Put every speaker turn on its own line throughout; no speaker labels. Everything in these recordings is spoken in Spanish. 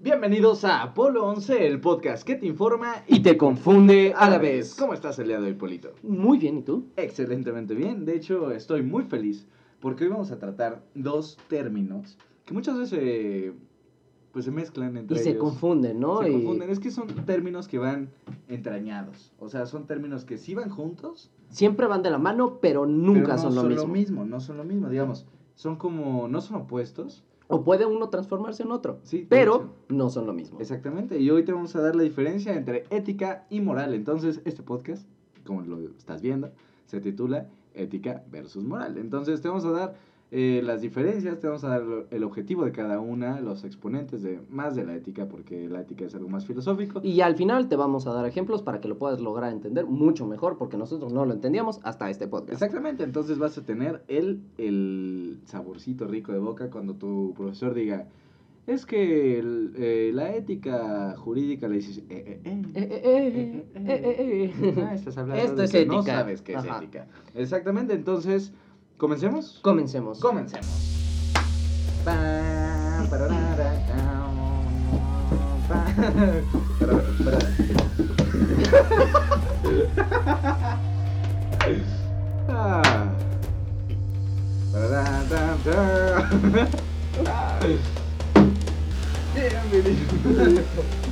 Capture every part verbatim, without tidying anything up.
Bienvenidos a Apolo once, el podcast que te informa
y te confunde a la vez.
¿Cómo estás el día de hoy, Polito?
Muy bien, ¿y tú?
Excelentemente bien. De hecho, estoy muy feliz porque hoy vamos a tratar dos términos que muchas veces eh, pues se mezclan entre
y
ellos.
se confunden, ¿no?
Se
y...
confunden. Es que son términos que van entrañados. O sea, son términos que sí van juntos.
Siempre van de la mano, pero nunca
pero no
son lo
son
mismo.
lo mismo. No son lo mismo, digamos. Son como, no son opuestos.
O puede uno transformarse en otro,
sí,
pero
hecho.
no son lo mismo.
Exactamente, y hoy te vamos a dar la diferencia entre ética y moral. Entonces, este podcast, como lo estás viendo, se titula Ética versus Moral. Entonces, te vamos a dar eh, las diferencias, te vamos a dar el objetivo de cada una, los exponentes de más de la ética, porque la ética es algo más filosófico.
Y al final te vamos a dar ejemplos para que lo puedas lograr entender mucho mejor, porque nosotros no lo entendíamos hasta este podcast.
Exactamente, entonces vas a tener el, el saborcito rico de boca cuando tu profesor diga... Es que el, eh, la ética jurídica le dices, eh, eh, eh,
eh, eh, eh, eh, eh, eh.
Ah, estás hablando
Esto
de
es
que
ética.
no sabes qué es
Ajá.
ética. Exactamente, entonces, ¿comencemos?
Comencemos.
Comencemos. Pa, pararara, pa, pararara, pararara. Ah. Pararara, tarara. Bienvenido.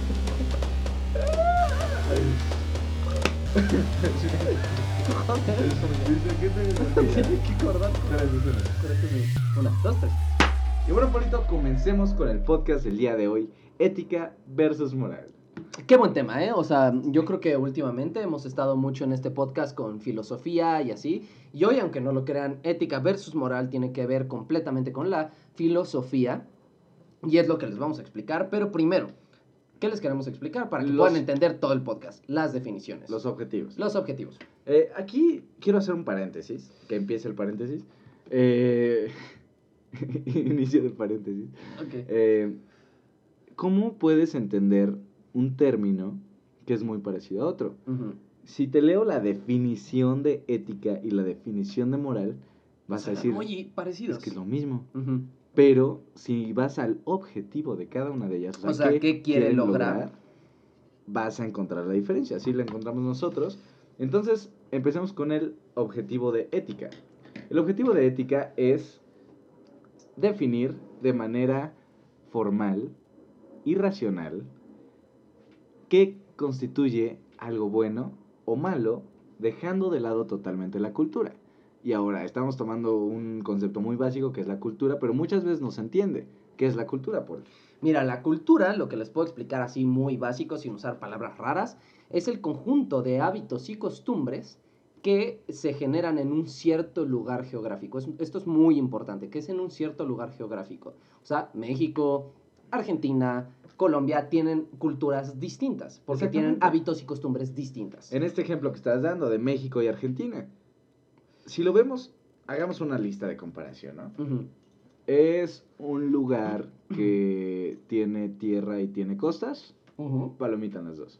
Una, dos, tres.
Y bueno, Polito, comencemos con el podcast del día de hoy, ética versus moral.
Qué buen tema, ¿eh? O sea, yo creo que últimamente hemos estado mucho en este podcast con filosofía y así. Y hoy, aunque no lo crean, ética versus moral tiene que ver completamente con la filosofía. Y es lo que les vamos a explicar. Pero primero, ¿qué les queremos explicar? Para que
Los-
puedan entender todo el podcast. Las definiciones.
Los objetivos.
Los objetivos.
Eh, aquí quiero hacer un paréntesis, que empiece el paréntesis. Eh, inicio del paréntesis.
Ok.
Eh, ¿Cómo puedes entender un término que es muy parecido a otro?
Uh-huh.
Si te leo la definición de ética y la definición de moral, vas a decir,
Muy parecidos.
es que es lo mismo.
Uh-huh.
Pero si vas al objetivo de cada una de ellas, o sea,
O sea, ¿qué quiere
quieren
lograr?
Vas a encontrar la diferencia. Así la encontramos nosotros. Entonces, empecemos con el objetivo de ética. El objetivo de ética es definir de manera formal y racional qué constituye algo bueno o malo, dejando de lado totalmente la cultura. Y ahora estamos tomando un concepto muy básico que es la cultura, pero muchas veces no se entiende. ¿Qué es la cultura, Paul?
Mira, la cultura, lo que les puedo explicar así muy básico, sin usar palabras raras, es el conjunto de hábitos y costumbres que se generan en un cierto lugar geográfico. Es- esto es muy importante, que es en un cierto lugar geográfico. O sea, México, Argentina, Colombia tienen culturas distintas, porque tienen
Exactamente.
hábitos y costumbres distintas.
En este ejemplo que estás dando de México y Argentina, si lo vemos, hagamos una lista de comparación, ¿no?
Ujú.
Es un lugar que tiene tierra y tiene costas,
Ujú.
palomita en las dos.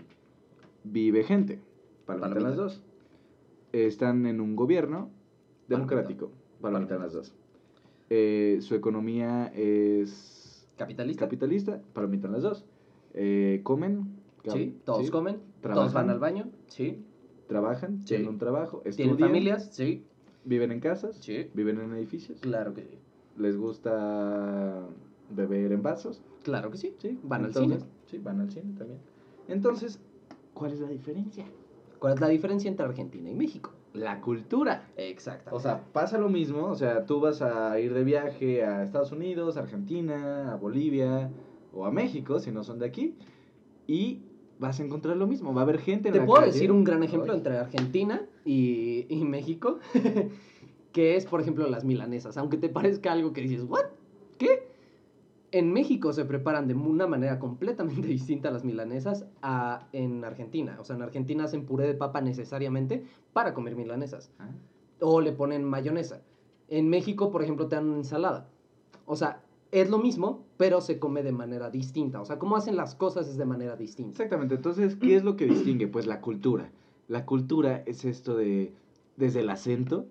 Vive gente, palomita en
Palomita.
las dos. Están en un gobierno democrático, palomita en las dos. Eh, su economía es
¿Capitalista?
capitalista, palomita en las dos. Eh, comen,
Sí, todos
sí,
comen, todos
trabajan.
van al baño, sí.
trabajan,
Sí.
tienen un trabajo,
¿Tienen
estudian,
familias? Sí,
viven en casas,
sí.
viven en edificios,
Claro que sí.
les gusta beber en vasos,
Claro que sí.
¿sí?
Van al
Entonces,
cine.
Sí, van al cine también. Entonces, ¿cuál es la diferencia?
¿Cuál es la diferencia entre Argentina y México?
La cultura.
Exactamente.
O sea, pasa lo mismo, o sea, tú vas a ir de viaje a Estados Unidos, a Argentina, a Bolivia o a México, si no son de aquí, y vas a encontrar lo mismo, va a haber gente en
te
la
puedo
calle.
decir un gran ejemplo
Ay.
entre Argentina y, y México, que es, por ejemplo, las milanesas. Aunque te parezca algo que dices, ¿what? ¿Qué? En México se preparan de una manera completamente distinta las milanesas a en Argentina. O sea, en Argentina hacen puré de papa necesariamente para comer milanesas.
Ah,
O le ponen mayonesa. En México, por ejemplo, te dan una ensalada. O sea, es lo mismo, pero se come de manera distinta. O sea, cómo hacen las cosas es de manera distinta.
Exactamente, entonces, ¿qué es lo que distingue? Pues la cultura. La cultura es esto de, desde el acento,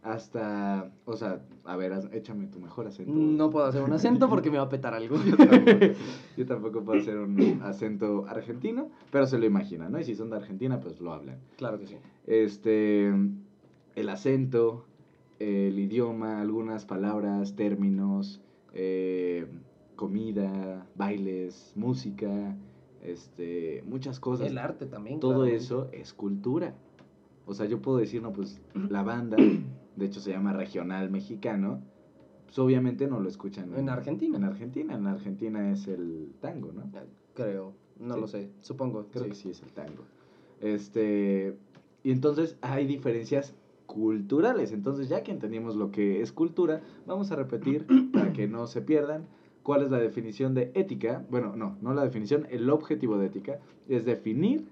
hasta, o sea, a ver, haz- échame tu mejor acento.
No puedo hacer un acento porque me va a petar algo.
Yo tampoco, yo tampoco puedo hacer un acento argentino, pero se lo imaginan, ¿no? Y si son de Argentina, pues lo hablan.
Claro que sí.
Este, el acento, el idioma, algunas palabras, términos, eh, comida, bailes, música, este, muchas cosas.
El arte también,
Todo
claramente.
eso es cultura. O sea, yo puedo decir, no, pues la banda, de hecho se llama regional mexicano, pues obviamente no lo escuchan
En Argentina.
En Argentina, en Argentina es el tango, ¿no?
Creo, no
Sí.
lo sé, supongo.
Creo
sí.
que sí es el tango. Este, y entonces hay diferencias culturales. Entonces, ya que entendimos lo que es cultura, vamos a repetir para que no se pierdan cuál es la definición de ética. Bueno, no, no la definición, el objetivo de ética es definir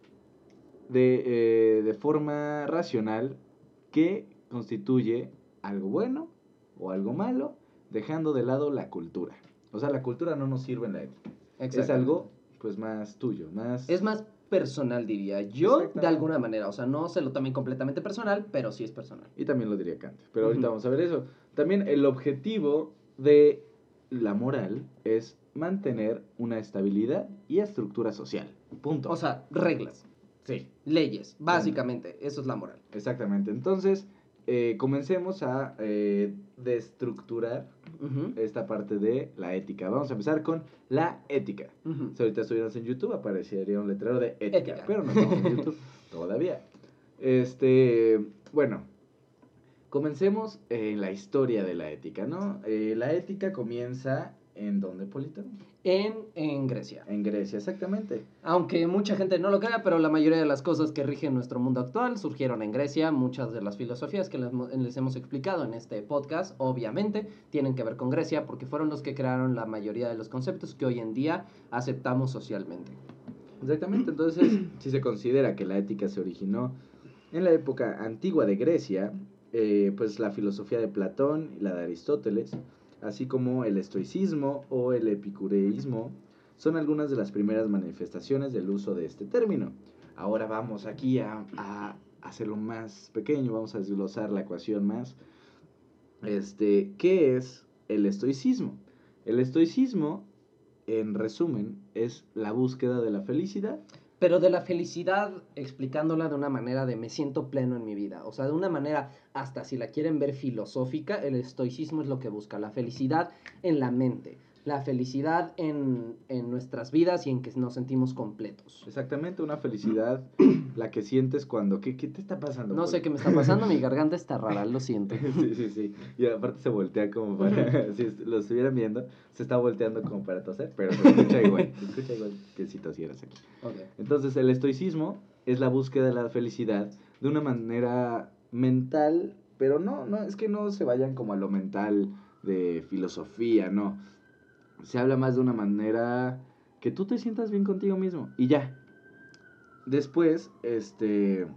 de, eh, de forma racional qué constituye algo bueno o algo malo, dejando de lado la cultura. O sea, la cultura no nos sirve en la ética. Es
Exactamente.
algo, pues, más tuyo, más...
Es más personal, diría yo, de
Exactamente.
alguna manera. O sea, no se lo tomen completamente personal, pero sí es personal.
Y también lo diría Kant. Pero ahorita
Ujú.
vamos a ver eso. También el objetivo de la moral es mantener una estabilidad y estructura social. Punto.
O sea, reglas,
sí.
leyes, básicamente. Eso es la moral.
Exactamente. Entonces, eh, comencemos a eh, destructurar
Ujú,
esta parte de la ética. Vamos a empezar con la ética.
ujú.
Si ahorita estuvieras en YouTube, aparecería un letrero de ética,
Ética.
pero no estamos en YouTube todavía. Este, bueno, comencemos en la historia de la ética, ¿no? Eh, la ética comienza en ¿dónde, Polito?
En, en Grecia.
En Grecia, exactamente.
Aunque mucha gente no lo crea, pero la mayoría de las cosas que rigen nuestro mundo actual surgieron en Grecia. Muchas de las filosofías que les, mo- les hemos explicado en este podcast, obviamente, tienen que ver con Grecia porque fueron los que crearon la mayoría de los conceptos que hoy en día aceptamos socialmente.
Exactamente, entonces, si se considera que la ética se originó en la época antigua de Grecia, eh, pues la filosofía de Platón y la de Aristóteles, así como el estoicismo o el epicureísmo, son algunas de las primeras manifestaciones del uso de este término. Ahora vamos aquí a, a hacerlo más pequeño, vamos a desglosar la ecuación más. Este, ¿qué es el estoicismo? El estoicismo, en resumen, es la búsqueda de la felicidad.
Pero de la felicidad, explicándola de una manera de me siento pleno en mi vida. O sea, de una manera, hasta si la quieren ver filosófica, el estoicismo es lo que busca. La felicidad en la mente. La felicidad en, en nuestras vidas y en que nos sentimos completos.
Exactamente, una felicidad, la que sientes cuando... ¿Qué, qué te está pasando?
No sé
Poli?
qué me está pasando, mi garganta está rara, lo siento.
Sí, sí, sí. Y aparte se voltea como para... si lo estuvieran viendo, se está volteando como para toser, pero se escucha igual. Se escucha igual que si tosieras aquí.
Okay.
Entonces, el estoicismo es la búsqueda de la felicidad de una manera mental, pero no, no, es que no se vayan como a lo mental de filosofía, no. Se habla más de una manera que tú te sientas bien contigo mismo y ya. Después, este,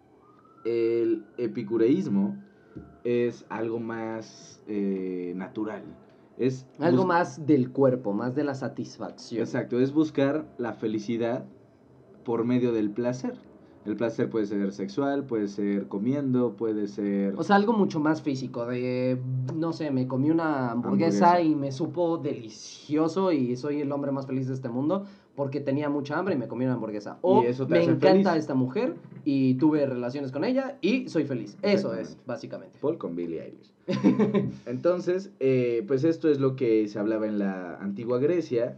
el epicureísmo es algo más eh, natural. Es
Algo
bus-
más del cuerpo, más de la satisfacción.
Exacto, es buscar la felicidad por medio del placer. El placer puede ser sexual, puede ser comiendo, puede ser...
O sea, algo mucho más físico, de, no sé, me comí una hamburguesa,
Hamburguesa.
y me supo delicioso y soy el hombre más feliz de este mundo porque tenía mucha hambre y me comí una hamburguesa. O
Y eso te
me
hace
encanta
feliz.
esta mujer y tuve relaciones con ella y soy feliz. Eso es,
Exactamente.
básicamente.
Paul con Billie Eilish. Entonces, eh, pues esto es lo que se hablaba en la antigua Grecia,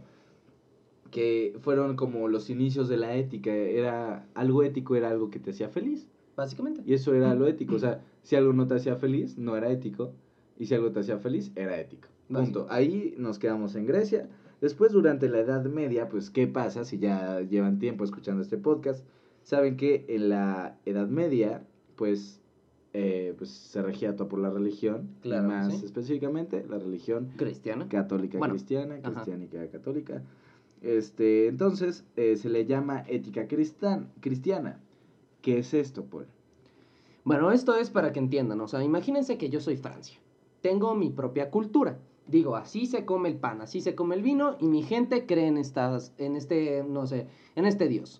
que fueron como los inicios de la ética. Era algo ético, era algo que te hacía feliz.
Básicamente.
Y eso era lo ético. O sea, si algo no te hacía feliz, no era ético. Y si algo te hacía feliz, era ético. Punto. Ahí nos quedamos en Grecia. Después, durante la Edad Media, pues, ¿qué pasa? Si ya llevan tiempo escuchando este podcast, saben que en la Edad Media, pues, eh, pues se regía todo por la religión.
Claro
Y
que
más
sí.
específicamente, la religión
Cristiana.
católica
Bueno,
cristiana,
ajá.
cristiánica católica. Este, entonces, eh, se le llama ética cristan- cristiana. ¿Qué es esto, Paul?
Bueno, esto es para que entiendan. O sea, imagínense que yo soy Francia. Tengo mi propia cultura. Digo, así se come el pan, así se come el vino y mi gente cree en estas, en este, no sé, en este Dios.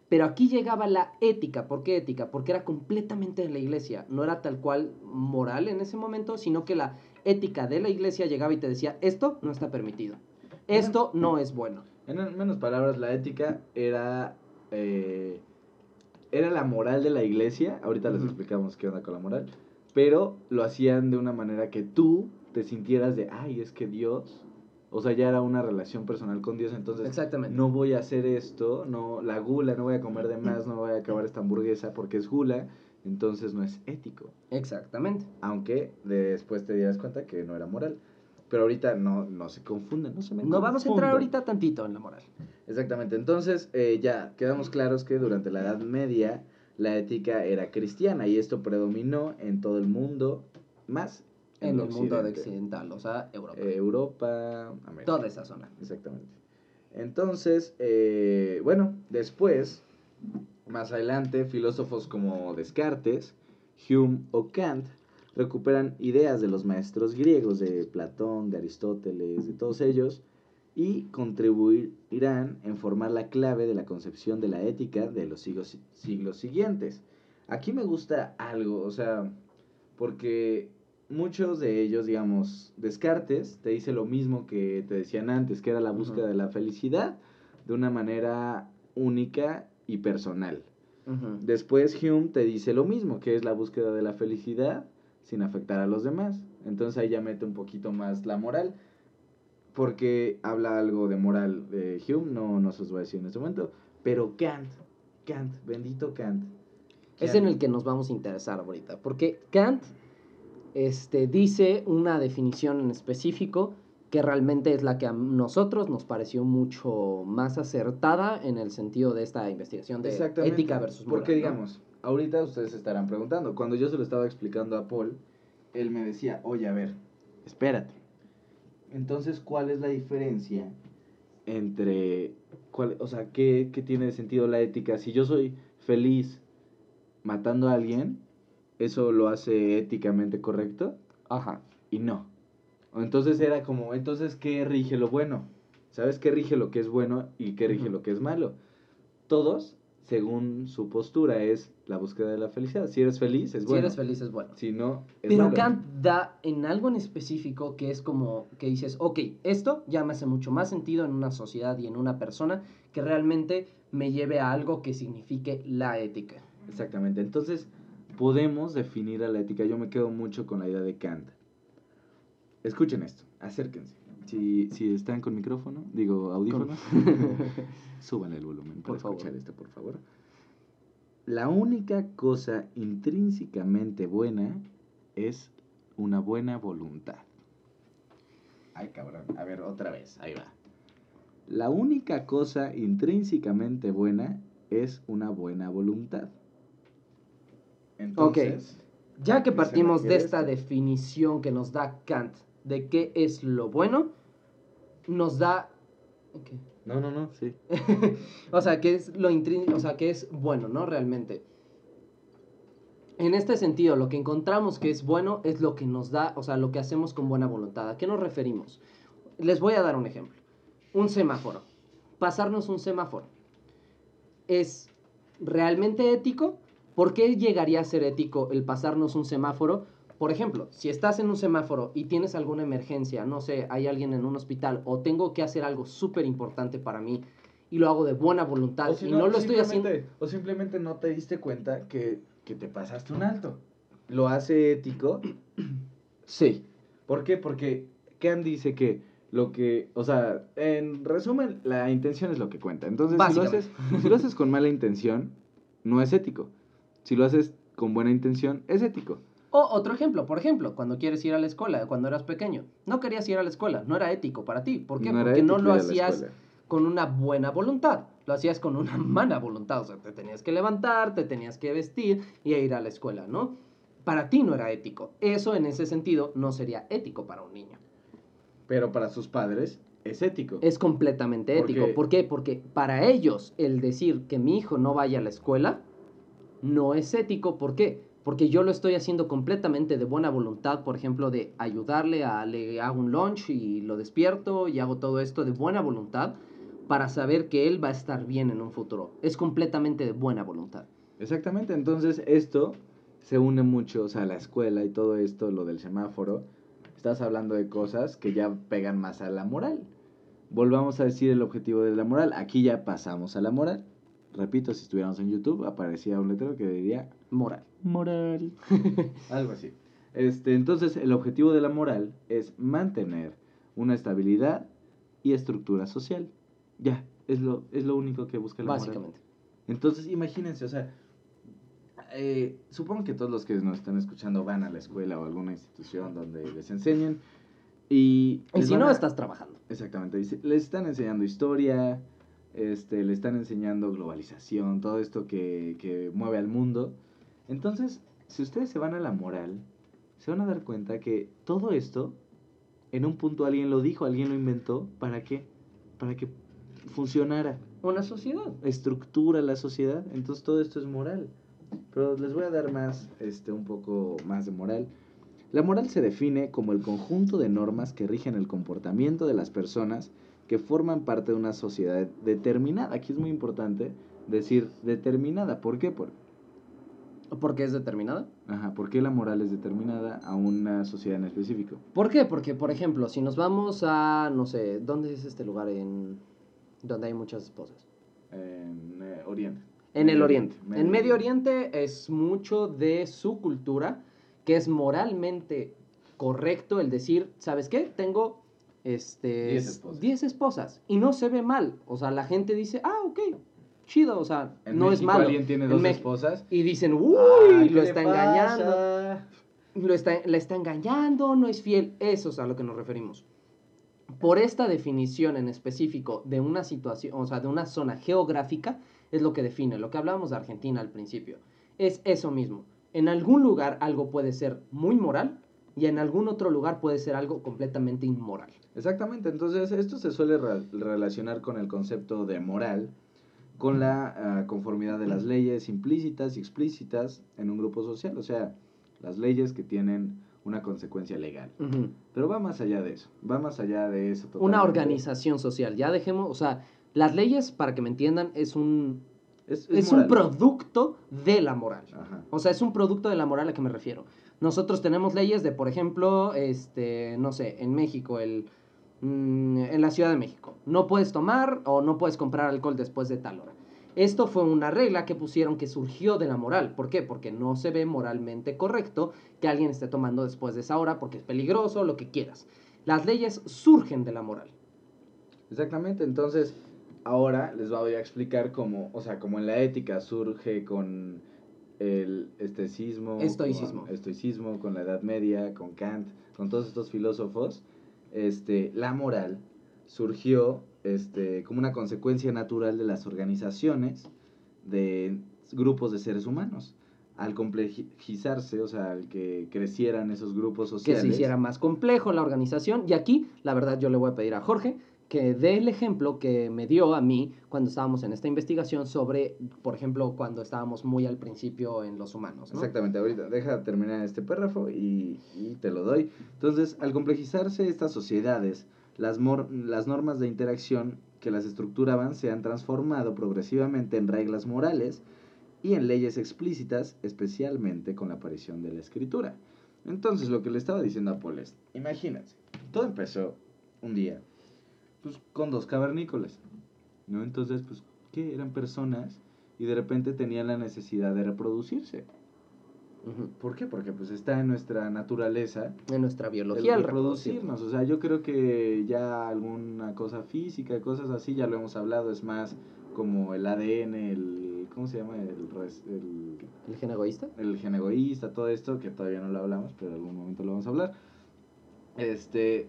Pero aquí llegaba la ética. ¿Por qué ética? Porque era completamente de la iglesia. No era tal cual moral en ese momento, sino que la ética de la iglesia llegaba y te decía, esto no está permitido. Esto no es bueno.
En menos palabras, la ética era... Eh, era la moral de la iglesia. Ahorita les
Ujú.
explicamos qué onda con la moral. Pero lo hacían de una manera que tú te sintieras de, ay, es que Dios... O sea, ya era una relación personal con Dios, entonces
Exactamente.
no voy a hacer esto, no, la gula, no voy a comer de más, no voy a acabar esta hamburguesa porque es gula, entonces no es ético.
Exactamente.
Aunque después te dieras cuenta que no era moral. Pero ahorita no, no se confunden, no se me
No vamos a entrar
confundan.
ahorita tantito en la moral.
Exactamente, entonces eh, ya quedamos claros que durante la Edad Media la ética era cristiana y esto predominó en todo el mundo, más en,
En
el
el mundo de
occidente.
occidental, o sea, Europa.
Eh, Europa, América.
Toda esa zona.
Exactamente. Entonces, eh, bueno, después, más adelante, filósofos como Descartes, Hume o Kant recuperan ideas de los maestros griegos, de Platón, de Aristóteles, de todos ellos, y contribuirán en formar la clave de la concepción de la ética de los siglos, siglos siguientes. Aquí me gusta algo, o sea, porque muchos de ellos, digamos, Descartes te dice lo mismo que te decían antes, que era la búsqueda
Ujú.
de la felicidad de una manera única y personal.
Ujú.
Después Hume te dice lo mismo, que es la búsqueda de la felicidad sin afectar a los demás. Entonces ahí ya mete un poquito más la moral, porque habla algo de moral de Hume, no, no se os voy a decir en este momento, pero Kant, Kant, bendito Kant.
Es
Kant.
en el que nos vamos a interesar ahorita, porque Kant este, dice una definición en específico que realmente es la que a nosotros nos pareció mucho más acertada en el sentido de esta investigación de
Exactamente,
ética versus moral,
porque
¿no?
digamos, ahorita ustedes se estarán preguntando, cuando yo se lo estaba explicando a Paul, él me decía, oye, a ver, espérate, entonces, ¿cuál es la diferencia entre, cuál, o sea, ¿qué, qué tiene de sentido la ética? Si yo soy feliz matando a alguien, ¿eso lo hace éticamente correcto?
Ajá.
Y no. Entonces era como, entonces, ¿qué rige lo bueno? ¿Sabes qué rige lo que es bueno y qué rige
Ujú.
lo que es malo? Todos, según su postura, es la búsqueda de la felicidad. Si eres feliz, es
Si
bueno.
eres feliz es bueno.
Si no, es
Pero
malo.
Kant da en algo en específico que es como que dices, ok, esto ya me hace mucho más sentido en una sociedad y en una persona que realmente me lleve a algo que signifique la ética.
Exactamente. Entonces, podemos definir a la ética. Yo me quedo mucho con la idea de Kant. Escuchen esto, acérquense. Si, si están con micrófono, digo audífonos, súbanle el volumen para
Por favor.
escuchar esto, por favor. La única cosa intrínsecamente buena es una buena voluntad. Ay, cabrón. A ver, otra vez. Ahí va. La única cosa intrínsecamente buena es una buena voluntad. Entonces,
Ya
¿a
que
qué se
partimos de
refiere
esta
esto?
definición que nos da Kant de qué es lo bueno, nos da... ¿qué?
No, no, no, sí.
O sea, que es lo intrín- o sea, que es bueno, ¿no? Realmente. En este sentido, lo que encontramos que es bueno es lo que nos da, o sea, lo que hacemos con buena voluntad. ¿A qué nos referimos? Les voy a dar un ejemplo. Un semáforo. Pasarnos un semáforo. ¿Es realmente ético? ¿Por qué llegaría a ser ético el pasarnos un semáforo? Por ejemplo, si estás en un semáforo y tienes alguna emergencia, no sé, hay alguien en un hospital o tengo que hacer algo súper importante para mí y lo hago de buena voluntad
O si
y
no,
no lo estoy haciendo...
simplemente, o simplemente no te diste cuenta que, que te pasaste un alto. ¿Lo hace ético? Sí. ¿Por qué? Porque Kant dice que lo que, o sea, en resumen, la intención es lo que cuenta. Entonces, si lo haces,
Básicamente.
si lo haces con mala intención, no es ético. Si lo haces con buena intención, es ético.
O otro ejemplo, por ejemplo, cuando quieres ir a la escuela, cuando eras pequeño, no querías ir a la escuela, no era ético para ti. ¿Por qué?
No era
Porque no
ético
lo
ir a la
hacías
escuela.
con una buena voluntad, lo hacías con una mala voluntad, o sea, te tenías que levantar, te tenías que vestir y ir a la escuela, ¿no? Para ti no era ético. Eso en ese sentido no sería ético para un niño.
Pero para sus padres es ético.
Es completamente
¿Por
ético.
qué?
¿Por qué? Porque para ellos el decir que mi hijo no vaya a la escuela no es ético. ¿Por qué? Porque yo lo estoy haciendo completamente de buena voluntad, por ejemplo, de ayudarle a, le hago un lunch y lo despierto y hago todo esto de buena voluntad, para saber que él va a estar bien en un futuro. Es completamente de buena voluntad.
Exactamente, entonces esto se une mucho, o sea, la escuela y todo esto, lo del semáforo, estás hablando de cosas que ya pegan más a la moral. Volvamos a decir el objetivo de la moral, aquí ya pasamos a la moral. Repito, si estuviéramos en YouTube, aparecía un letrero que diría
Moral.
moral. Algo así. Este, entonces, el objetivo de la moral es mantener una estabilidad y estructura social. Ya, es lo, es lo único que busca la
Básicamente.
moral. Entonces, imagínense, o sea, eh, supongo que todos los que nos están escuchando van a la escuela o alguna institución donde les enseñen. Y,
y si no, a... estás trabajando.
Exactamente, les están enseñando historia, este, le están enseñando globalización, todo esto que, que mueve al mundo. Entonces, si ustedes se van a la moral, se van a dar cuenta que todo esto, en un punto alguien lo dijo, alguien lo inventó, ¿para qué? Para que funcionara.
Una sociedad.
Estructura la sociedad, entonces todo esto es moral. Pero les voy a dar más, este, un poco más de moral. La moral se define como el conjunto de normas que rigen el comportamiento de las personas que forman parte de una sociedad determinada. Aquí es muy importante decir determinada. ¿Por qué? Por...
¿Por qué es determinada?
Ajá, ¿por qué la moral es determinada a una sociedad en específico?
¿Por qué? Porque, por ejemplo, si nos vamos a, no sé, ¿dónde es este lugar en donde hay muchas esposas?
En eh, Oriente.
En Medio el Oriente. Oriente. Medio en Medio Oriente. Oriente es mucho de su cultura que es moralmente correcto el decir, ¿sabes qué? Tengo este
diez esposas.
diez esposas y no se ve mal. O sea, la gente dice, ah, ok, chido, o sea,
en
no
México
es malo.
Alguien tiene
en
dos
Me-
esposas.
Y dicen, uy,
ah,
lo está engañando. Lo está, la está engañando, no es fiel. Eso es a lo que nos referimos. Por esta definición en específico de una situación, o sea, de una zona geográfica, es lo que define, lo que hablábamos de Argentina al principio. Es eso mismo. En algún lugar algo puede ser muy moral y en algún otro lugar puede ser algo completamente inmoral.
Exactamente, entonces esto se suele re- relacionar con el concepto de moral, con la uh, conformidad de las leyes implícitas y explícitas en un grupo social, o sea, las leyes que tienen una consecuencia legal.
Uh-huh.
Pero va más allá de eso, va más allá de eso totalmente.
Una organización social, ya dejemos, o sea, las leyes, para que me entiendan, es un... Es, es, es un producto de la moral.
Ajá.
O sea, es un producto de la moral a que me refiero. Nosotros tenemos leyes de, por ejemplo, este, no sé, en México, el, mmm, en la Ciudad de México. No puedes tomar o no puedes comprar alcohol después de tal hora. Esto fue una regla que pusieron que surgió de la moral. ¿Por qué? Porque no se ve moralmente correcto que alguien esté tomando después de esa hora porque es peligroso, lo que quieras. Las leyes surgen de la moral.
Exactamente, entonces... Ahora les voy a explicar cómo, o sea, cómo en la ética surge con el estoicismo,
estoicismo.
Con, estoicismo, con la Edad Media, con Kant, con todos estos filósofos, este, la moral surgió este, como una consecuencia natural de las organizaciones de grupos de seres humanos. Al complejizarse, o sea, al que crecieran esos grupos sociales.
Que se hiciera más complejo la organización. Y aquí, la verdad, yo le voy a pedir a Jorge que dé el ejemplo que me dio a mí cuando estábamos en esta investigación sobre, por ejemplo, cuando estábamos muy al principio en los humanos, ¿no?
Exactamente, ahorita deja terminar este párrafo y, y te lo doy. Entonces, al complejizarse estas sociedades, las, mor las normas de interacción que las estructuraban se han transformado progresivamente en reglas morales y en leyes explícitas, especialmente con la aparición de la escritura. Entonces, lo que le estaba diciendo a Paul es, imagínense, todo empezó un día pues con dos cavernícolas, ¿no? Entonces, pues, ¿qué? Eran personas y de repente tenían la necesidad de reproducirse. Uh-huh. ¿Por qué? Porque pues está en nuestra naturaleza,
en nuestra biología,
el reproducirnos. O sea, yo creo que ya alguna cosa física, cosas así, ya lo hemos hablado, es más como el A D N, el ¿cómo se llama? El res, el,
¿El gen egoísta.
El gen egoísta, todo esto que todavía no lo hablamos, pero en algún momento lo vamos a hablar. Este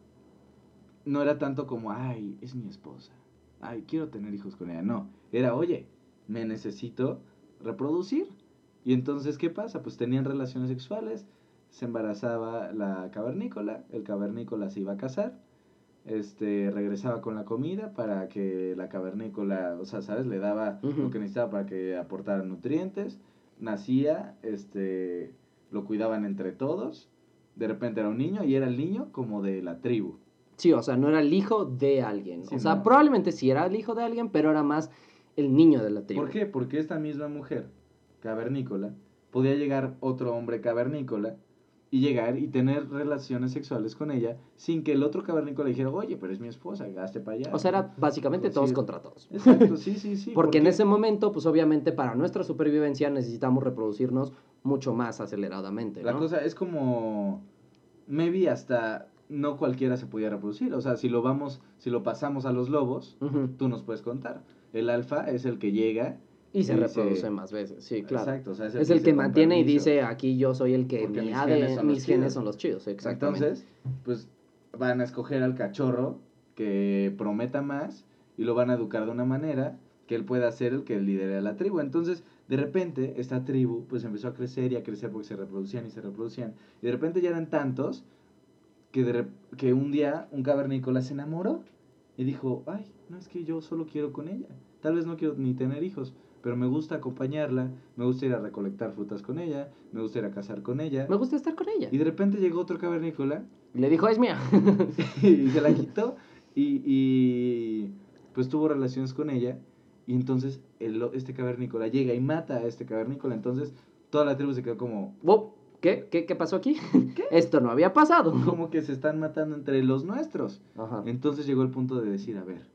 no era tanto como, ay, es mi esposa, ay, quiero tener hijos con ella. No, era, oye, me necesito reproducir. Y entonces, ¿qué pasa? Pues tenían relaciones sexuales, se embarazaba la cavernícola, el cavernícola se iba a casar, este, regresaba con la comida para que la cavernícola, o sea, ¿sabes? Le daba uh-huh. lo que necesitaba para que aportara nutrientes, nacía, este, lo cuidaban entre todos, de repente era un niño y era el niño como de la tribu.
Sí, o sea, no era el hijo de alguien.
Sí,
o sea,
no.
probablemente sí era el hijo de alguien, pero era más el niño de la tribu.
¿Por qué? Porque esta misma mujer, cavernícola, podía llegar otro hombre cavernícola y llegar y tener relaciones sexuales con ella sin que el otro cavernícola dijera, oye, pero es mi esposa, gaste para allá.
O sea, era básicamente todos
Sí.
contra todos.
Exacto, sí, sí, sí.
Porque en
qué?
ese momento, pues obviamente para nuestra supervivencia necesitamos reproducirnos mucho más aceleradamente,
La
¿no?
cosa es como, maybe hasta no cualquiera se podía reproducir. O sea, si lo vamos, si lo pasamos a los lobos,
Ujú.
tú nos puedes contar. El alfa es el que llega
Y se
dice-
reproduce más veces, sí, claro.
Exacto, o sea,
Es el
dice,
que
"Con
mantiene y
permiso".
dice, aquí yo soy el que
Porque
mi
mis
A D,
genes son los
mis genes
chidos.
son los chidos, exactamente.
Entonces, pues van a escoger al cachorro que prometa más y lo van a educar de una manera que él pueda ser el que lidere a la tribu. Entonces, de repente, esta tribu pues empezó a crecer y a crecer porque se reproducían y se reproducían. Y de repente ya eran tantos que, de rep- que un día un cavernícola se enamoró y dijo, ay, no es que yo solo quiero con ella. Tal vez no quiero ni tener hijos, pero me gusta acompañarla, me gusta ir a recolectar frutas con ella, me gusta ir a cazar con ella.
Me gusta estar con ella.
Y de repente llegó otro cavernícola
Y le dijo, es mía.
y se la quitó y, y pues tuvo relaciones con ella. Y entonces el, este cavernícola llega y mata a este cavernícola. Entonces toda la tribu se quedó como,
Oh, ¿Qué? ¿Qué? ¿Qué pasó aquí? Esto no había pasado.
como que se están matando entre los nuestros.
Ajá.
Entonces llegó el punto de decir, a ver,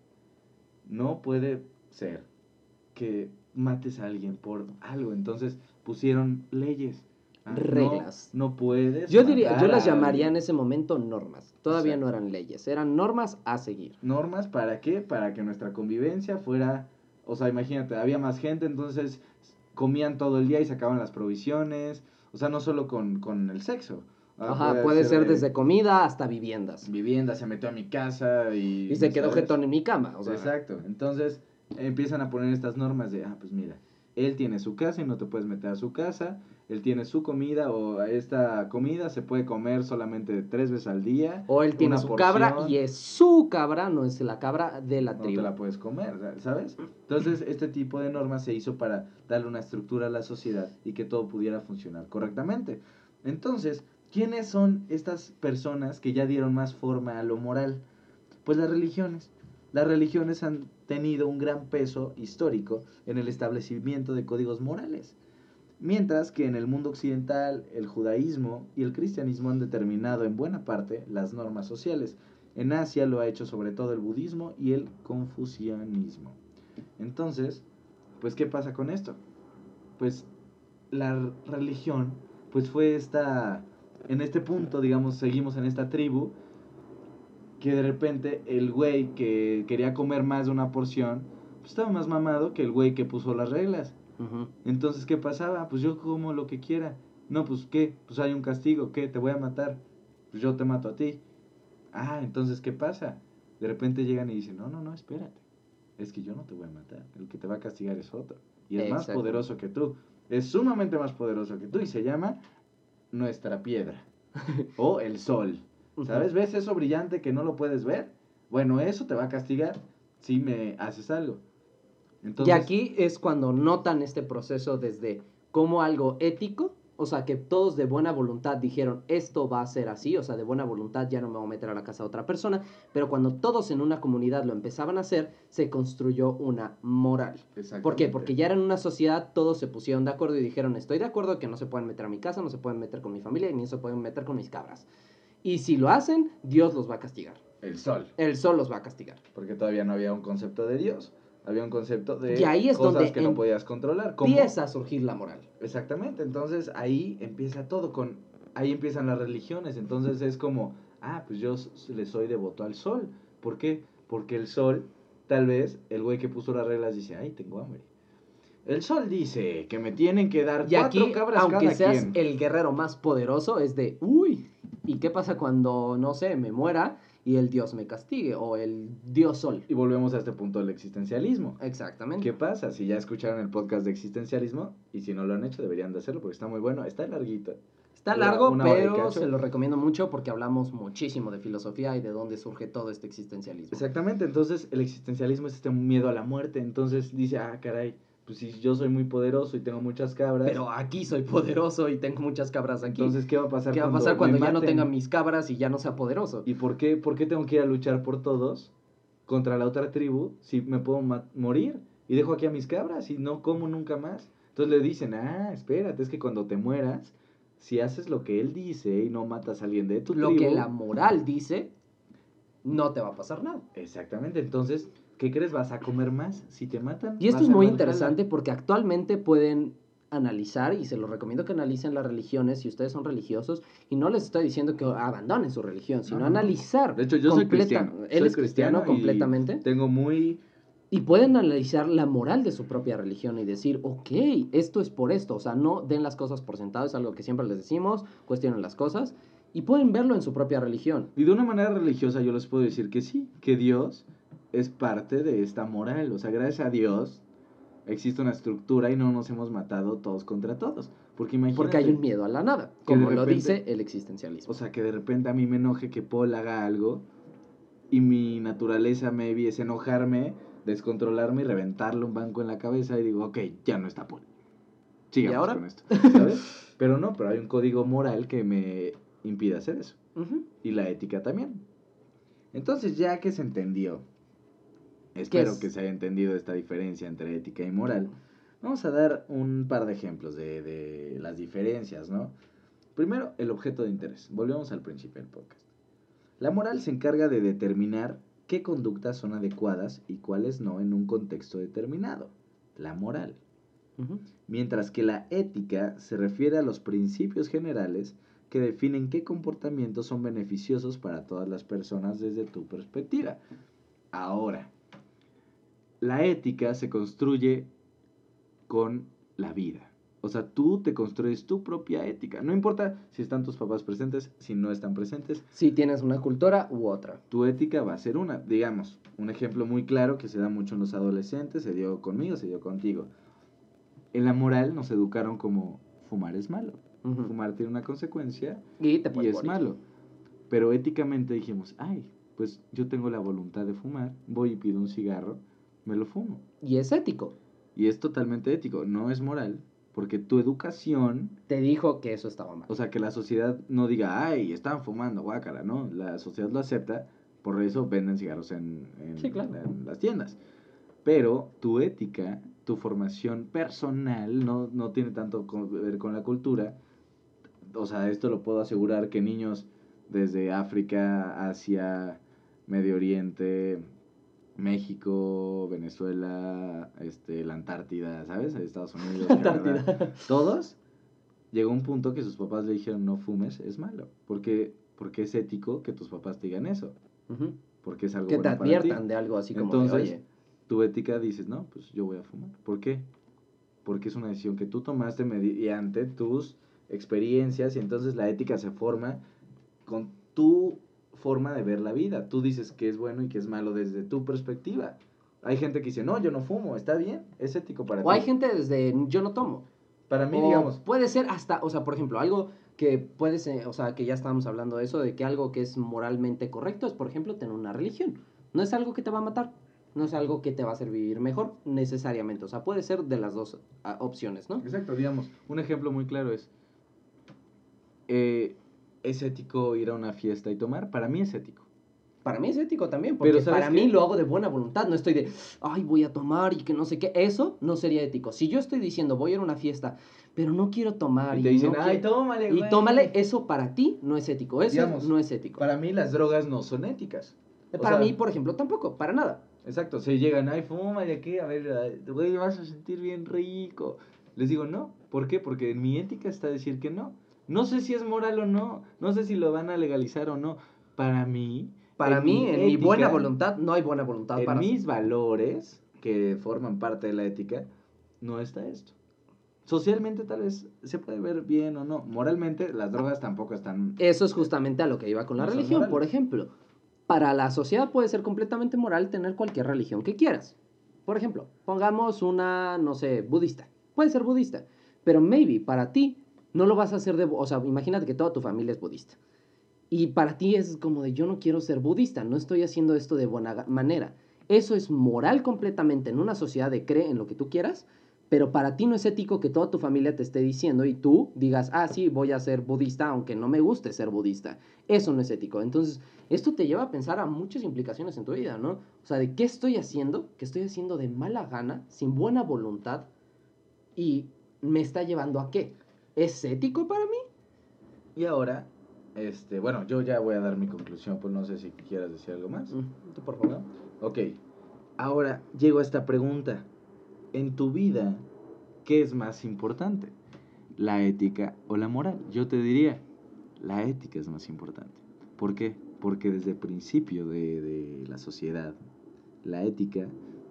no puede ser que mates a alguien por algo. Entonces pusieron leyes. Ah,
Reglas.
No, no puedes.
Yo diría,
matar
yo las
a
llamaría en
alguien.
ese momento normas. Todavía no
Exacto.
eran leyes, eran normas a seguir.
Normas, ¿para qué? Para que nuestra convivencia fuera, o sea, imagínate, había más gente, entonces comían todo el día y sacaban las provisiones, o sea, no solo con, con el sexo. Ah,
Ajá, puede ser
de
desde comida hasta viviendas.
vivienda, se metió a mi casa y...
Y se quedó
¿sabes?
jetón en mi cama, o sea.
Exacto, entonces empiezan a poner estas normas de, ah, pues mira, él tiene su casa y no te puedes meter a su casa, él tiene su comida o esta comida se puede comer solamente tres veces al día.
O él tiene
una
su
porción,
cabra y es su cabra, no es la cabra de la
no
tribu.
te la puedes comer, ¿sabes? Entonces este tipo de normas se hizo para darle una estructura a la sociedad y que todo pudiera funcionar correctamente. Entonces, ¿quiénes son estas personas que ya dieron más forma a lo moral? Pues las religiones. Las religiones han tenido un gran peso histórico en el establecimiento de códigos morales. Mientras que en el mundo occidental el judaísmo y el cristianismo han determinado en buena parte las normas sociales. En Asia lo ha hecho sobre todo el budismo y el confucianismo. Entonces, pues ¿qué pasa con esto? Pues la religión pues fue esta, en este punto, digamos, seguimos en esta tribu que de repente el güey que quería comer más de una porción pues estaba más mamado que el güey que puso las reglas.
Uh-huh.
Entonces, ¿qué pasaba? Pues yo como lo que quiera. No, pues, ¿qué? Pues hay un castigo. ¿Qué? Te voy a matar. Pues yo te mato a ti. Ah, entonces, ¿qué pasa? De repente llegan y dicen, no, no, no, espérate. Es que yo no te voy a matar. El que te va a castigar es otro. Y es más
Exacto.
poderoso que tú. Es sumamente más poderoso que tú. Y se llama nuestra piedra. O el sol. ¿Sabes? ¿Ves eso brillante que no lo puedes ver? Bueno, eso te va a castigar si me haces algo.
Y
Entonces,
aquí es cuando notan este proceso desde como algo ético, o sea, que todos de buena voluntad dijeron, esto va a ser así, o sea, de buena voluntad ya no me voy a meter a la casa de otra persona, pero cuando todos en una comunidad lo empezaban a hacer, se construyó una moral. ¿Por qué? Porque ya era en una sociedad, todos se pusieron de acuerdo y dijeron, estoy de acuerdo que no se pueden meter a mi casa, no se pueden meter con mi familia y ni se pueden meter con mis cabras. Y si lo hacen, Dios los va a castigar.
el sol.
El sol los va a castigar.
Porque todavía no había un concepto de Dios. Había un concepto de
y ahí es
cosas
donde
que no podías controlar. ¿Cómo?
Empieza a surgir la moral.
Exactamente. Entonces ahí empieza todo. con Ahí empiezan las religiones. Entonces es como, ah, pues yo le soy devoto al sol. ¿Por qué? Porque el sol, tal vez, el güey que puso las reglas dice, ay, tengo hambre. El sol dice que me tienen que dar
y
cuatro
aquí,
cabras
aunque
cada
seas
quien.
el guerrero más poderoso, es de, uy, ¿y qué pasa cuando, no sé, me muera y el dios me castigue? O el dios sol.
Y volvemos a este punto del existencialismo.
Exactamente.
¿Qué pasa? Si ya escucharon el podcast de existencialismo, y si no lo han hecho, deberían de hacerlo porque está muy bueno. Está larguito.
Está
Dura
largo,
una hora y
pero
cacho.
se lo recomiendo mucho porque hablamos muchísimo de filosofía y de dónde surge todo este existencialismo.
Exactamente, entonces el existencialismo es este miedo a la muerte. Entonces dice, ah, caray, pues si yo soy muy poderoso y tengo muchas cabras...
Pero aquí soy poderoso y tengo muchas cabras aquí.
Entonces, ¿qué va a pasar
¿Qué va a
cuando
pasar cuando
me
ya no
maten?
tenga mis cabras y ya no sea poderoso?
¿Y por qué, por qué tengo que ir a luchar por todos contra la otra tribu si me puedo ma- morir? Y dejo aquí a mis cabras y no como nunca más. Entonces le dicen, ah, espérate, es que cuando te mueras, si haces lo que él dice y no matas a alguien de tu
Lo
tribu...
que la moral dice, no te va a pasar nada.
Exactamente, entonces, ¿qué crees? ¿Vas a comer más? Si te matan,
Y esto
vas
es
al
muy
Valhalla.
interesante porque actualmente pueden analizar, y se los recomiendo que analicen las religiones si ustedes son religiosos, y no les estoy diciendo que abandonen su religión, sino
No, no, no.
analizar.
De hecho, yo soy
completa-
cristiano.
Él
soy
es cristiano,
y
completamente.
Tengo muy...
Y pueden analizar la moral de su propia religión y decir, ok, esto es por esto. O sea, no den las cosas por sentado, es algo que siempre les decimos, cuestionen las cosas. Y pueden verlo en su propia religión.
Y de una manera religiosa yo les puedo decir que sí, que Dios es parte de esta moral. O sea, gracias a Dios existe una estructura y no nos hemos matado todos contra todos. Porque imagínate...
Porque hay un miedo a la nada,
que de
como lo
repente-
dice el existencialismo.
O sea, que de repente a mí me enoje que Paul haga algo y mi naturaleza maybe es enojarme, descontrolarme y reventarle un banco en la cabeza y digo, ok, ya no está Paul. Sigamos
¿Y ahora?
con esto, ¿sabes? Pero no, pero hay un código moral que me impide hacer eso.
Ujú.
Y la ética también. Entonces, ya que se entendió, espero
es?
que se haya entendido esta diferencia entre ética y moral, vamos a dar un par de ejemplos de, de las diferencias, ¿no? Primero, el objeto de interés. Volvemos al principio del podcast. La moral se encarga de determinar qué conductas son adecuadas y cuáles no en un contexto determinado. La moral.
Ujú.
Mientras que la ética se refiere a los principios generales que definen qué comportamientos son beneficiosos para todas las personas desde tu perspectiva. Ahora, la ética se construye con la vida. O sea, tú te construyes tu propia ética. No importa si están tus papás presentes, si no están presentes,
Si tienes una cultura u otra.
tu ética va a ser una. Digamos, un ejemplo muy claro que se da mucho en los adolescentes, se dio conmigo, se dio contigo. En la moral nos educaron como fumar es malo.
Ujú.
Fumar tiene una consecuencia
Y te
y
puedes
es
morir.
malo. Pero éticamente dijimos, ay, pues yo tengo la voluntad de fumar, voy y pido un cigarro, me lo fumo.
Y es ético.
Y es totalmente ético, no es moral, porque tu educación,
Te dijo que eso estaba mal.
o sea, que la sociedad no diga, ay, están fumando, guácala, no, la sociedad lo acepta, por eso venden cigarros en, en,
Sí, claro.
en las tiendas. Pero tu ética, tu formación personal, no, no tiene tanto que ver con la cultura. O sea, esto lo puedo asegurar que niños desde África, Asia, Medio Oriente, México, Venezuela, este, la Antártida, ¿sabes? Estados Unidos, Canadá,
Antártida.
todos, llegó un punto que sus papás le dijeron, no fumes, es malo. Porque, porque es ético que tus papás te digan eso.
Ujú.
Porque es algo
Que te
bueno para ti.
adviertan de algo así como
Entonces,
de, oye,
tu ética dices, no, pues yo voy a fumar. ¿Por qué? Porque es una decisión que tú tomaste mediante tus experiencias y entonces la ética se forma con tu forma de ver la vida. Tú dices que es bueno y que es malo desde tu perspectiva. Hay gente que dice, no, yo no fumo, está bien, es ético para ti.
o hay gente desde yo no tomo.
Para mí,
O
digamos,
puede ser hasta, o sea, por ejemplo, algo que puede ser, o sea, que ya estábamos hablando de eso, de que algo que es moralmente correcto es, por ejemplo, tener una religión. No es algo que te va a matar, no es algo que te va a hacer vivir mejor necesariamente. O sea, puede ser de las dos ah, opciones, ¿no?
exacto, digamos, un ejemplo muy claro es, eh, ¿es ético ir a una fiesta y tomar? Para mí es ético.
Para mí es ético también, porque
Pero ¿sabes
para
qué?
mí lo hago de buena voluntad, no estoy de, ay, voy a tomar y que no sé qué. Eso no sería ético. Si yo estoy diciendo, voy a ir a una fiesta, pero no quiero tomar
Y
y,
te dicen,
no
ay,
quiero-
tómale,
y
güey.
tómale, eso para ti no es ético. Eso
Digamos,
no es ético.
Para mí las drogas no son éticas. O
Para
sea,
mí, por ejemplo, tampoco, para nada.
exacto, se llegan, ay, fuma de aquí, a ver, ay, güey, vas a sentir bien rico. Les digo, no, ¿por qué? Porque en mi ética está decir que no. No sé si es moral o no, no sé si lo van a legalizar o no. Para mí,
Para
en
mí,
mi
en mi
ética,
buena voluntad, no hay buena voluntad
en
para
mis valores, que forman parte de la ética, no está esto. Socialmente tal vez se puede ver bien o no. Moralmente, las drogas tampoco están...
Eso es justamente a lo que iba con la
No son
religión.
morales.
Por ejemplo, para la sociedad puede ser completamente moral tener cualquier religión que quieras. Por ejemplo, pongamos una, no sé, budista. Puede ser budista, pero maybe para ti no lo vas a hacer de... O sea, imagínate que toda tu familia es budista. Y para ti es como de yo no quiero ser budista, no estoy haciendo esto de buena ga- manera. Eso es moral completamente en una sociedad de cree en lo que tú quieras, pero para ti no es ético que toda tu familia te esté diciendo y tú digas, ah, sí, voy a ser budista, aunque no me guste ser budista. Eso no es ético. Entonces, esto te lleva a pensar a muchas implicaciones en tu vida, ¿no? O sea, de qué estoy haciendo, qué estoy haciendo de mala gana, sin buena voluntad, y me está llevando a qué. ¿Es ético para mí?
Y ahora, este, bueno, yo ya voy a dar mi conclusión, pues no sé si quieras decir algo más.
Mm, tú, por favor.
¿No? Ok, ahora llego a esta pregunta. En tu vida, ¿qué es más importante? ¿La ética o la moral? Yo te diría, la ética es más importante. ¿Por qué? Porque desde el principio de, de la sociedad, la ética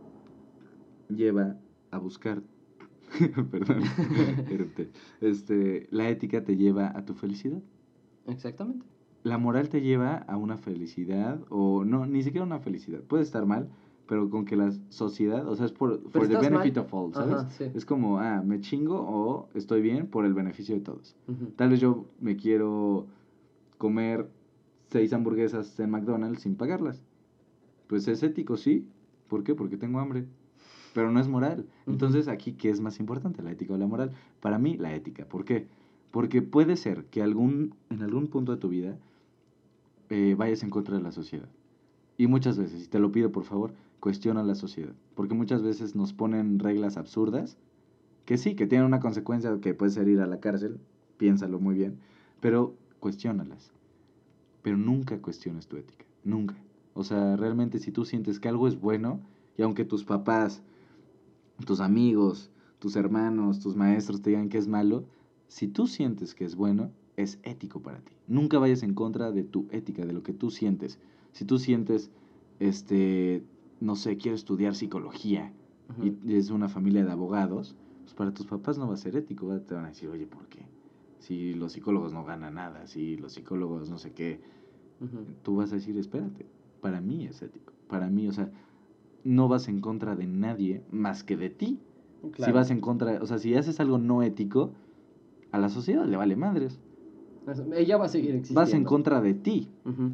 lleva a buscar, perdón, erupté. este, la ética te lleva a tu felicidad.
Exactamente.
La moral te lleva a una felicidad, o no, ni siquiera una felicidad. Puede estar mal, pero con que la sociedad, o sea, es por for the benefit mal. Of all, ¿sabes?
Ajá, sí.
Es como, ah, me chingo o estoy bien por el beneficio de todos.
Uh-huh.
Tal vez yo me quiero comer seis hamburguesas en McDonald's sin pagarlas. Pues es ético, sí. ¿Por qué? Porque tengo hambre. Pero no es moral. Uh-huh. Entonces, aquí, ¿qué es más importante, la ética o la moral? Para mí, la ética. ¿Por qué? Porque puede ser que algún, en algún punto de tu vida eh, vayas en contra de la sociedad. Y muchas veces, y te lo pido por favor, cuestiona la sociedad. Porque muchas veces nos ponen reglas absurdas, que sí, que tienen una consecuencia que puede ser ir a la cárcel, piénsalo muy bien, pero cuestiónalas. Pero nunca cuestiones tu ética, nunca. O sea, realmente si tú sientes que algo es bueno, y aunque tus papás, tus amigos, tus hermanos, tus maestros te digan que es malo, si tú sientes que es bueno, es ético para ti. Nunca vayas en contra de tu ética, de lo que tú sientes. Si tú sientes, este, no sé, quiero estudiar psicología, uh-huh, y es una familia de abogados, pues para tus papás no va a ser ético, ¿verdad? Te van a decir, oye, ¿por qué? Si los psicólogos no ganan nada, si los psicólogos no sé qué, uh-huh, tú vas a decir, espérate, para mí es ético. Para mí, o sea, no vas en contra de nadie más que de ti. Claro. Si vas en contra, o sea, si haces algo no ético, a la sociedad le vale madres.
Ella va a seguir existiendo.
Vas en contra de ti.
Uh-huh.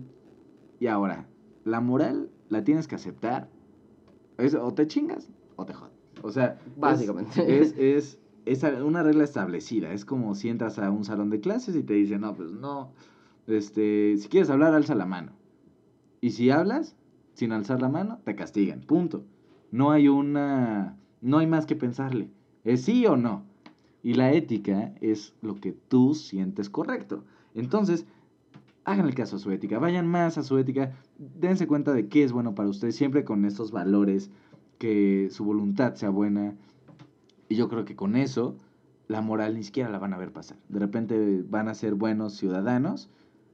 Y ahora, la moral la tienes que aceptar. Es, o te chingas o te jodas. O sea,
básicamente.
Es, es, es, es una regla establecida. Es como si entras a un salón de clases y te dicen, no, pues no, este, si quieres hablar, alza la mano. Y si hablas sin alzar la mano, te castigan. Punto. No hay una, no hay más que pensarle. ¿Es sí o no? Y la ética es lo que tú sientes correcto. Entonces, hagan el caso a su ética, vayan más a su ética, dense cuenta de qué es bueno para ustedes, siempre con estos valores, que su voluntad sea buena. Y yo creo que con eso, la moral ni siquiera la van a ver pasar. De repente van a ser buenos ciudadanos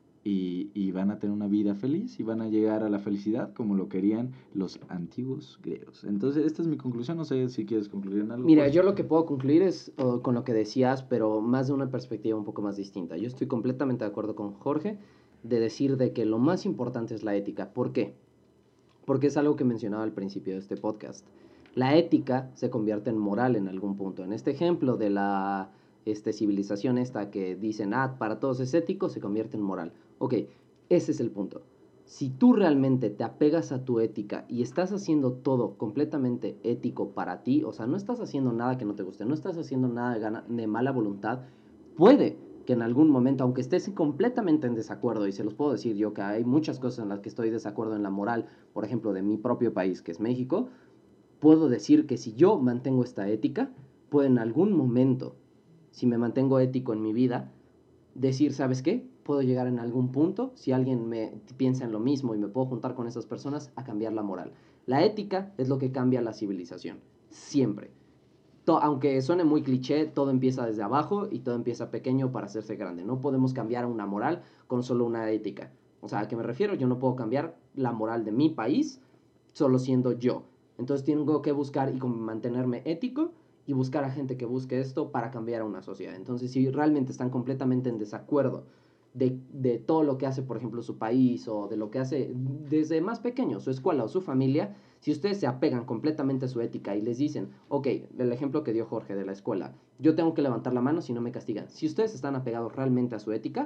y, y van a tener una vida feliz y van a llegar a la felicidad como lo querían los antiguos griegos. Entonces, esta es mi conclusión. No sé si quieres concluir en algo.
Mira, pues yo lo que puedo concluir es uh, con lo que decías, pero más de una perspectiva un poco más distinta. Yo estoy completamente de acuerdo con Jorge de decir de que lo más importante es la ética. ¿Por qué? Porque es algo que mencionaba al principio de este podcast. La ética se convierte en moral en algún punto. En este ejemplo de la este, civilización esta que dicen, ah, para todos es ético, se convierte en moral. Ok, ese es el punto. Si tú realmente te apegas a tu ética y estás haciendo todo completamente ético para ti, o sea, no estás haciendo nada que no te guste, no estás haciendo nada de, gana, de mala voluntad, puede que en algún momento, aunque estés completamente en desacuerdo, y se los puedo decir yo que hay muchas cosas en las que estoy de desacuerdo en la moral, por ejemplo, de mi propio país, que es México, puedo decir que si yo mantengo esta ética, puedo en algún momento, si me mantengo ético en mi vida, decir, ¿sabes qué? Puedo llegar en algún punto, si alguien me piensa en lo mismo y me puedo juntar con esas personas, a cambiar la moral. La ética es lo que cambia la civilización, siempre. To- aunque suene muy cliché, todo empieza desde abajo y todo empieza pequeño para hacerse grande. No podemos cambiar una moral con solo una ética. O sea, ¿a qué me refiero? Yo no puedo cambiar la moral de mi país solo siendo yo. Entonces tengo que buscar y mantenerme ético y buscar a gente que busque esto para cambiar a una sociedad. Entonces, si realmente están completamente en desacuerdo de, de todo lo que hace, por ejemplo, su país o de lo que hace desde más pequeño, su escuela o su familia, si ustedes se apegan completamente a su ética y les dicen, ok, el ejemplo que dio Jorge de la escuela, yo tengo que levantar la mano si no me castigan. Si ustedes están apegados realmente a su ética,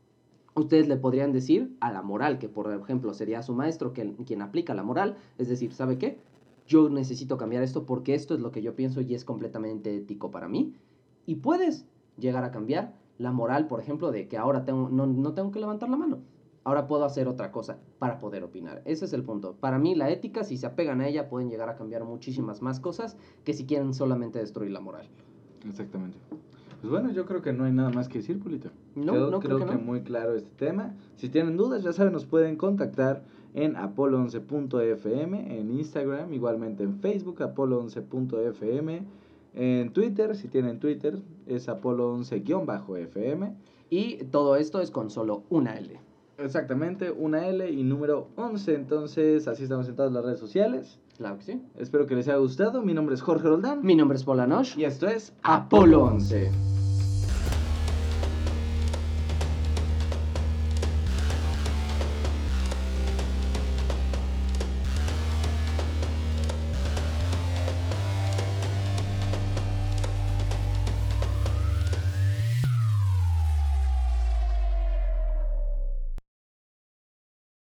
ustedes le podrían decir a la moral, que por ejemplo sería su maestro que, quien aplica la moral, es decir, ¿sabe qué? yo necesito cambiar esto porque esto es lo que yo pienso y es completamente ético para mí. Y puedes llegar a cambiar la moral, por ejemplo, de que ahora tengo, no, no tengo que levantar la mano. Ahora puedo hacer otra cosa para poder opinar. Ese es el punto. Para mí la ética, si se apegan a ella, pueden llegar a cambiar muchísimas más cosas que si quieren solamente destruir la moral.
Exactamente. Pues bueno, yo creo que no hay nada más que decir, Pulito.
No,
Quedó,
no creo
creo
que
que
no.
muy claro este tema. Si tienen dudas, ya saben, nos pueden contactar en apolo once punto f m, en Instagram, igualmente en Facebook, apolo once punto f m, en Twitter, si tienen Twitter, es apolo once f m.
Y todo esto es con solo una L.
Exactamente, una L y número once. Entonces, así estamos en todas las redes sociales.
Claro que sí.
Espero que les haya gustado. Mi nombre es Jorge Roldán.
Mi nombre es Polanosh.
Y esto es
Apolo once.